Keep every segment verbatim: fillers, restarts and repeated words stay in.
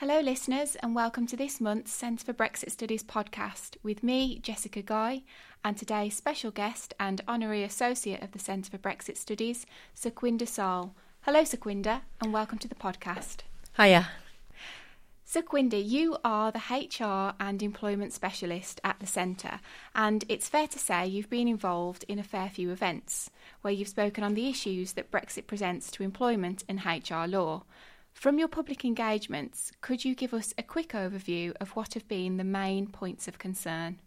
Hello listeners, and welcome to this month's Centre for Brexit Studies podcast with me, Jessica Guy, and today's special guest and Honorary Associate of the Centre for Brexit Studies, Sukhwinder Sal. Hello Sukhwinder, and welcome to the podcast. Hiya. Sukhwinder, you are the H R and Employment Specialist at the Centre, and it's fair to say you've been involved in a fair few events where you've spoken on the issues that Brexit presents to employment and H R law. From your public engagements, could you give us a quick overview of what have been the main points of concern?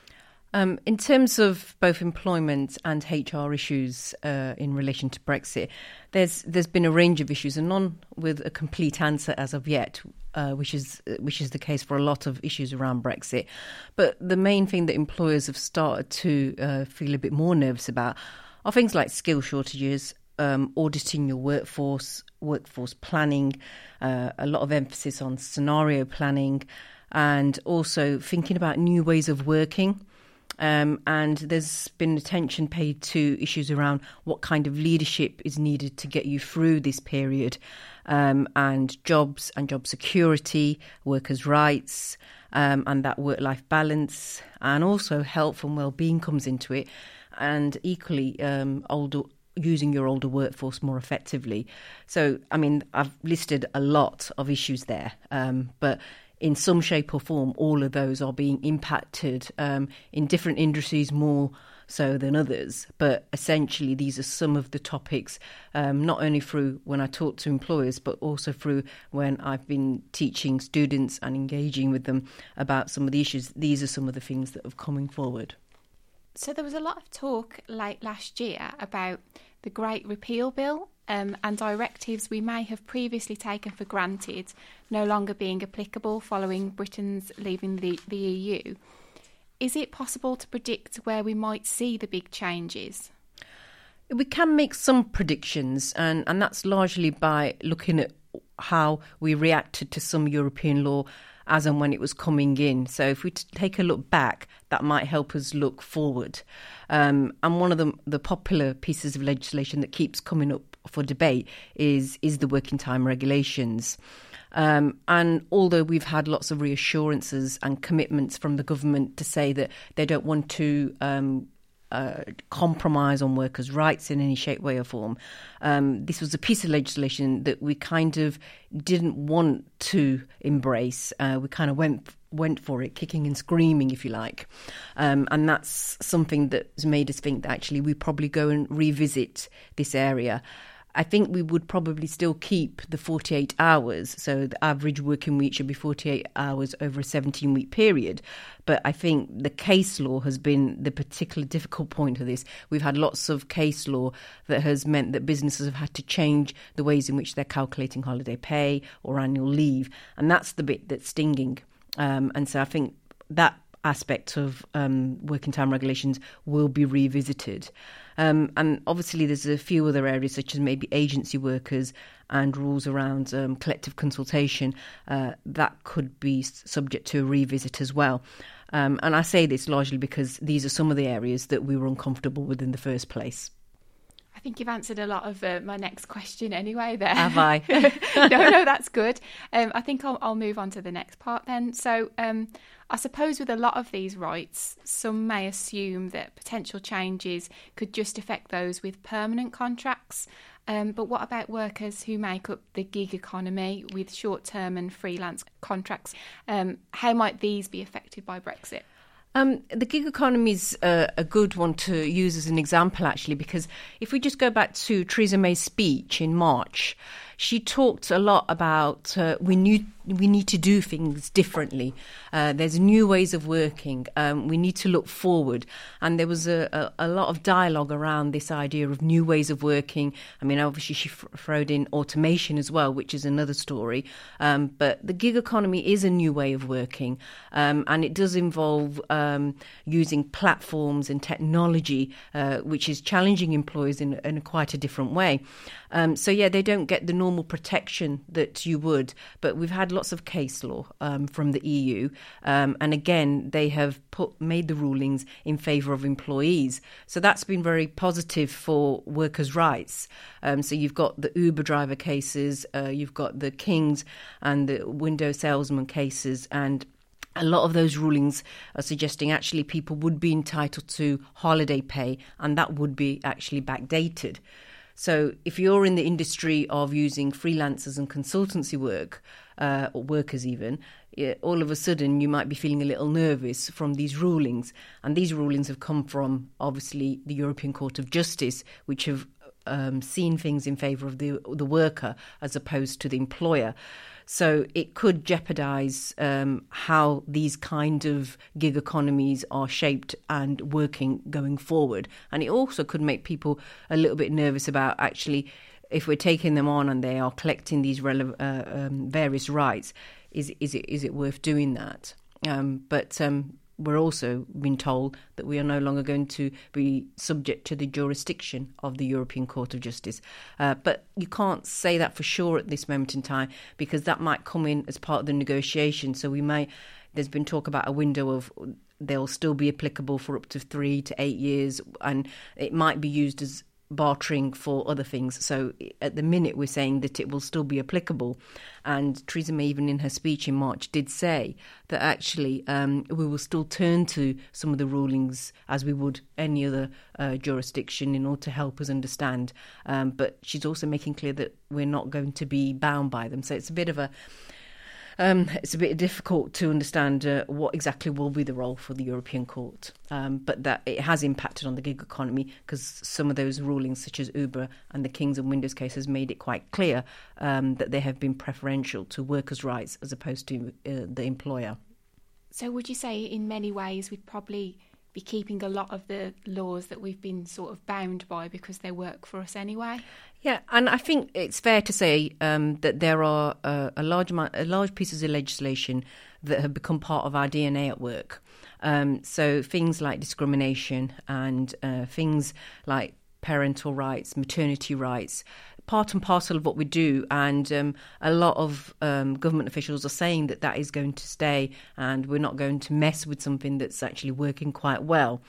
Um, in terms of both employment and H R issues uh, in relation to Brexit, there's there's been a range of issues, and none with a complete answer as of yet, uh, which is which is the case for a lot of issues around Brexit. But the main thing that employers have started to uh, feel a bit more nervous about are things like skill shortages, um, auditing your workforce, workforce planning, uh, a lot of emphasis on scenario planning, and also thinking about new ways of working. Um, and there's been attention paid to issues around what kind of leadership is needed to get you through this period, um, and jobs and job security, workers' rights, um, and that work-life balance, and also health and well-being comes into it, and equally um, older using your older workforce more effectively. So, I mean, I've listed a lot of issues there, um, but in some shape or form, all of those are being impacted um, in different industries more so than others. But essentially, these are some of the topics, um, not only through when I talk to employers, but also through when I've been teaching students and engaging with them about some of the issues. These are some of the things that are coming forward. So there was a lot of talk late last year about the Great Repeal Bill um, and directives we may have previously taken for granted no longer being applicable following Britain's leaving the, the E U. Is it possible to predict where we might see the big changes? We can make some predictions, and, and that's largely by looking at how we reacted to some European law as and when it was coming in. So if we t- take a look back, that might help us look forward. Um, and one of the, the popular pieces of legislation that keeps coming up for debate is, is the working time regulations. Um, and although we've had lots of reassurances and commitments from the government to say that they don't want to um, uh, compromise on workers' rights in any shape, way or form, um, this was a piece of legislation that we kind of didn't want to embrace. Uh, we kind of went went for it, kicking and screaming, if you like. Um, and that's something that's made us think that actually we probably go and revisit this area. I think we would probably still keep the forty-eight hours. So the average working week should be forty-eight hours over a seventeen-week period. But I think the case law has been the particular difficult point of this. We've had lots of case law that has meant that businesses have had to change the ways in which they're calculating holiday pay or annual leave. And that's the bit that's stinging. Um, and so I think that aspect of um, working time regulations will be revisited. Um, and obviously there's a few other areas such as maybe agency workers and rules around um, collective consultation uh, that could be subject to a revisit as well. Um, and I say this largely because these are some of the areas that we were uncomfortable with in the first place. I think you've answered a lot of uh, my next question anyway there. Have I? no, no, that's good. Um, I think I'll, I'll move on to the next part then. So um, I suppose with a lot of these rights, some may assume that potential changes could just affect those with permanent contracts. Um, but what about workers who make up the gig economy with short-term and freelance contracts? Um, how might these be affected by Brexit? Um, the gig economy is a, a good one to use as an example, actually, because if we just go back to Theresa May's speech in March, she talked a lot about uh, we need we need to do things differently. Uh, there's new ways of working. Um, we need to look forward. And there was a, a, a lot of dialogue around this idea of new ways of working. I mean, obviously she f- throwed in automation as well, which is another story. Um, but the gig economy is a new way of working. Um, and it does involve um, using platforms and technology, uh, which is challenging employers in, in a quite a different way. Um, so, yeah, they don't get the normal protection that you would. But we've had lots of case law um, from the E U. Um, and again, they have put made the rulings in favour of employees. So that's been very positive for workers' rights. Um, so you've got the Uber driver cases, uh, you've got the Kings and the window salesman cases, and a lot of those rulings are suggesting actually people would be entitled to holiday pay, and that would be actually backdated. So if you're in the industry of using freelancers and consultancy work, uh, or workers even, yeah, all of a sudden you might be feeling a little nervous from these rulings. And these rulings have come from, obviously, the European Court of Justice, which have um, seen things in favour of the, the worker as opposed to the employer. So it could jeopardise um, how these kind of gig economies are shaped and working going forward. And it also could make people a little bit nervous about actually, if we're taking them on and they are collecting these rele- uh, um, various rights, is, is, it, is it worth doing that? Um, but um, we're also being told that we are no longer going to be subject to the jurisdiction of the European Court of Justice. Uh, but you can't say that for sure at this moment in time, because that might come in as part of the negotiation. So we may, there's been talk about a window of they'll still be applicable for up to three to eight years, and it might be used as bartering for other things. So at the minute we're saying that it will still be applicable, and Theresa May even in her speech in March did say that actually um, we will still turn to some of the rulings as we would any other uh, jurisdiction in order to help us understand, um, but she's also making clear that we're not going to be bound by them. So it's a bit of a Um, it's a bit difficult to understand uh, what exactly will be the role for the European Court, um, but that it has impacted on the gig economy, because some of those rulings, such as Uber and the Kings and Windows cases, made it quite clear um, that they have been preferential to workers' rights as opposed to uh, the employer. So would you say in many ways we'd probably be keeping a lot of the laws that we've been sort of bound by because they work for us anyway? Yeah, and I think it's fair to say um, that there are uh, a large amount, a large pieces of legislation that have become part of our D N A at work. Um, so things like discrimination and uh, things like parental rights, maternity rights, part and parcel of what we do. And um, a lot of um, government officials are saying that that is going to stay, and we're not going to mess with something that's actually working quite well.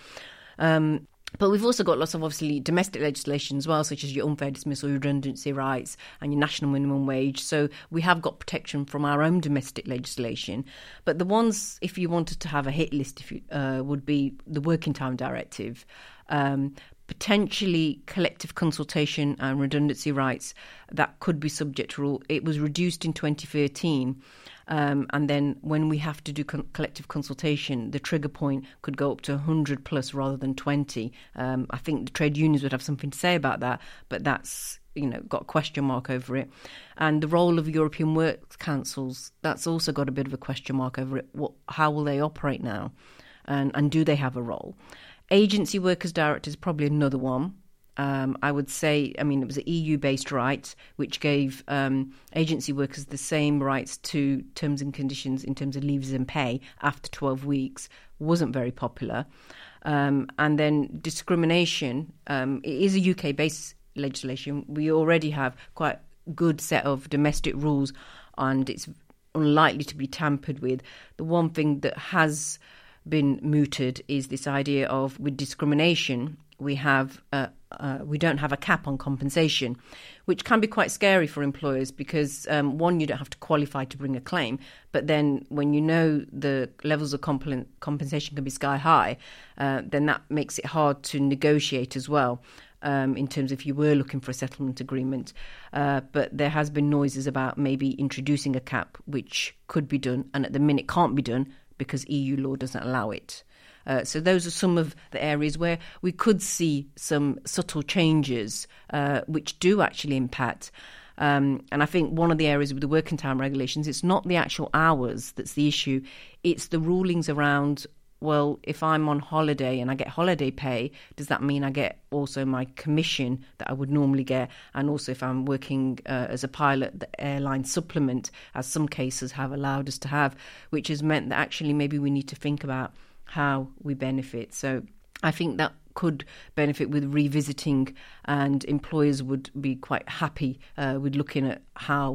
Um, But we've also got lots of, obviously, domestic legislation as well, such as your unfair dismissal, redundancy rights and your national minimum wage. So we have got protection from our own domestic legislation. But the ones, if you wanted to have a hit list, if you, uh, would be the Working Time Directive, um, potentially collective consultation and redundancy rights that could be subject to rule. It was reduced in twenty thirteen. Um, and then when we have to do con- collective consultation, the trigger point could go up to one hundred plus rather than twenty. Um, I think the trade unions would have something to say about that, but that's, you know, got a question mark over it. And the role of European Works Councils, that's also got a bit of a question mark over it. What, how will they operate now? And, and do they have a role? Agency Workers Directive is probably another one. Um, I would say, I mean, it was an E U-based right, which gave um, agency workers the same rights to terms and conditions in terms of leaves and pay after twelve weeks. Wasn't very popular. Um, and then discrimination, um, it is a U K-based legislation. We already have quite a good set of domestic rules, and it's unlikely to be tampered with. The one thing that has been mooted is this idea of, with discrimination, we have uh, uh, we don't have a cap on compensation, which can be quite scary for employers because, um, one, you don't have to qualify to bring a claim, but then when you know the levels of comp- compensation can be sky high, uh, then that makes it hard to negotiate as well, um, in terms of if you were looking for a settlement agreement. Uh, but there has been noises about maybe introducing a cap, which could be done, and at the minute can't be done because E U law doesn't allow it. Uh, so those are some of the areas where we could see some subtle changes uh, which do actually impact. Um, and I think one of the areas with the working time regulations, it's not the actual hours that's the issue. It's the rulings around, well, if I'm on holiday and I get holiday pay, does that mean I get also my commission that I would normally get? And also if I'm working uh, as a pilot, the airline supplement, as some cases have allowed us to have, which has meant that actually maybe we need to think about how we benefit. So I think that could benefit with revisiting, and employers would be quite happy uh, with looking at how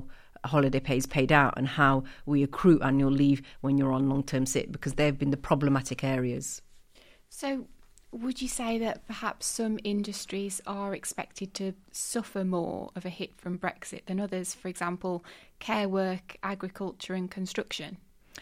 holiday pay is paid out and how we accrue annual leave when you're on long-term sick, because they've been the problematic areas. So would you say that perhaps some industries are expected to suffer more of a hit from Brexit than others? For example, care work, agriculture and construction?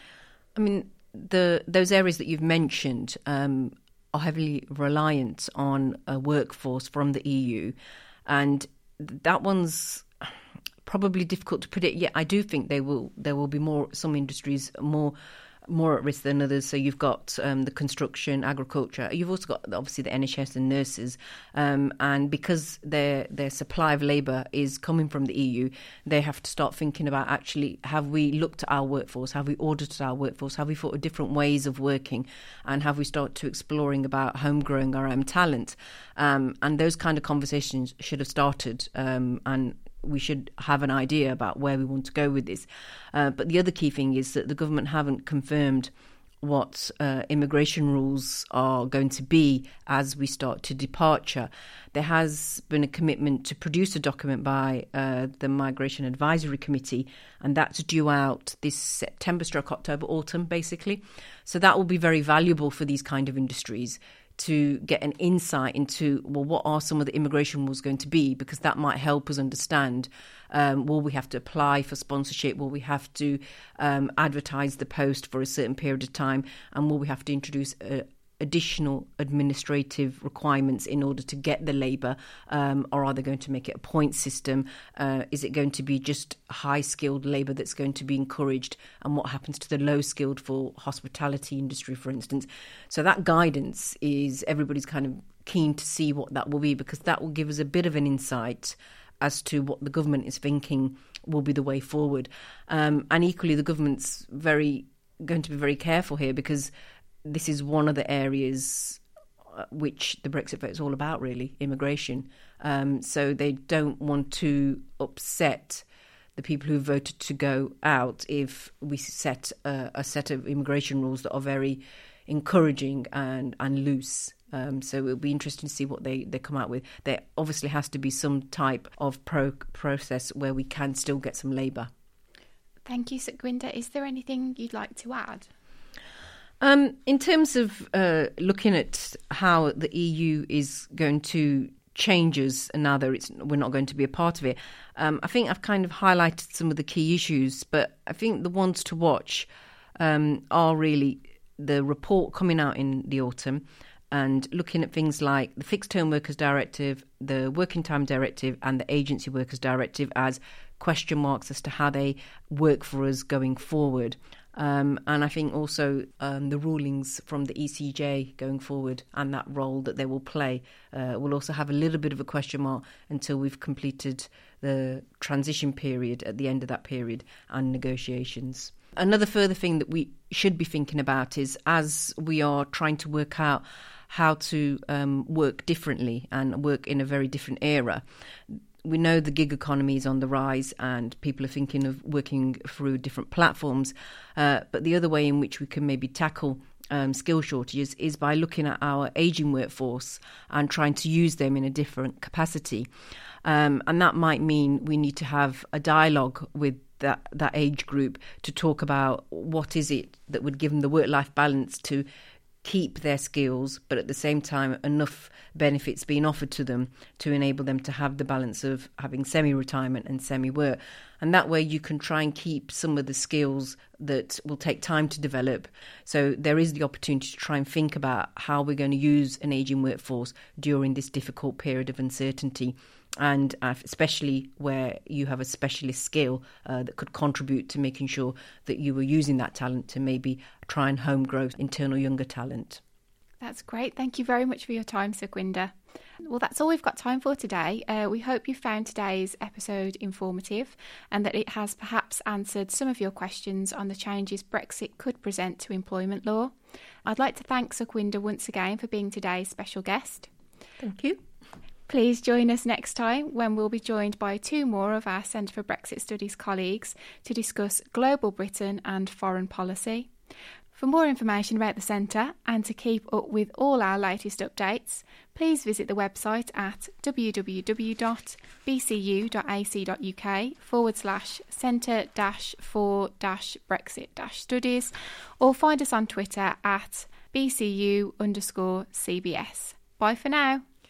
I mean, the those areas that you've mentioned um, are heavily reliant on a workforce from the E U, and that one's probably difficult to predict. Yet I do think they will. There will be more some industries more more at risk than others. So you've got um, the construction, agriculture. You've also got obviously the N H S and nurses, um, and because their their supply of labour is coming from the E U, they have to start thinking about actually, have we looked at our workforce? Have we audited our workforce? Have we thought of different ways of working? And have we started to exploring about homegrowing our own talent? Um, and those kind of conversations should have started, um, and we should have an idea about where we want to go with this. Uh, but the other key thing is that the government haven't confirmed what uh, immigration rules are going to be as we start to departure. There has been a commitment to produce a document by uh, the Migration Advisory Committee, and that's due out this September stroke October, autumn, basically. So that will be very valuable for these kind of industries to get an insight into, well, what are some of the immigration rules going to be, because that might help us understand, um, will we have to apply for sponsorship, will we have to um, advertise the post for a certain period of time, and will we have to introduce uh, additional administrative requirements in order to get the labour, um, or are they going to make it a point system? Uh, is it going to be just high-skilled labour that's going to be encouraged, and what happens to the low-skilled for hospitality industry, for instance? So that guidance is, everybody's kind of keen to see what that will be, because that will give us a bit of an insight as to what the government is thinking will be the way forward. Um, and equally, the government's very going to be very careful here, because this is one of the areas which the Brexit vote is all about, really, immigration. Um, so they don't want to upset the people who voted to go out if we set a, a set of immigration rules that are very encouraging and, and loose. Um, so it'll be interesting to see what they, they come out with. There obviously has to be some type of pro- process where we can still get some labour. Thank you, Sukhwinder. Is there anything you'd like to add? Um, in terms of uh, looking at how the E U is going to change us now that it's, we're not going to be a part of it, um, I think I've kind of highlighted some of the key issues, but I think the ones to watch um, are really the report coming out in the autumn and looking at things like the Fixed Term Workers Directive, the Working Time Directive and the Agency Workers Directive as question marks as to how they work for us going forward. Um, and I think also um, the rulings from the E C J going forward and that role that they will play uh, will also have a little bit of a question mark until we've completed the transition period at the end of that period and negotiations. Another further thing that we should be thinking about is, as we are trying to work out how to um, work differently and work in a very different era, we know the gig economy is on the rise and people are thinking of working through different platforms. Uh, but the other way in which we can maybe tackle um, skill shortages is by looking at our ageing workforce and trying to use them in a different capacity. Um, and that might mean we need to have a dialogue with that, that age group to talk about what is it that would give them the work-life balance to keep their skills, but at the same time enough benefits being offered to them to enable them to have the balance of having semi-retirement and semi-work. And that way you can try and keep some of the skills that will take time to develop. So there is the opportunity to try and think about how we're going to use an ageing workforce during this difficult period of uncertainty, and uh, especially where you have a specialist skill uh, that could contribute to making sure that you were using that talent to maybe try and home grow internal younger talent. That's great. Thank you very much for your time, Sukhwinder. Well, that's all we've got time for today. Uh, we hope you found today's episode informative and that it has perhaps answered some of your questions on the changes Brexit could present to employment law. I'd like to thank Sukhwinder once again for being today's special guest. Thank you. Please join us next time when we'll be joined by two more of our Centre for Brexit Studies colleagues to discuss global Britain and foreign policy. For more information about the Centre and to keep up with all our latest updates, please visit the website at www.bcu.ac.uk forward slash centre dash for dash Brexit dash studies, or find us on Twitter at bcu underscore CBS. Bye for now.